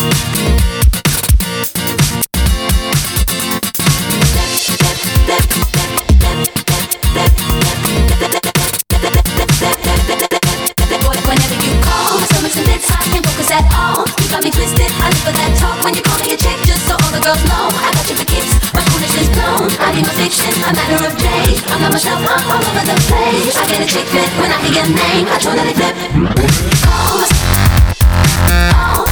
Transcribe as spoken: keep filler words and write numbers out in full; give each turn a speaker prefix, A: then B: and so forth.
A: A matter of days, I'm not myself, I'm all over the place. I get a chick fit when I hear your name, I totally flip. Oh, oh.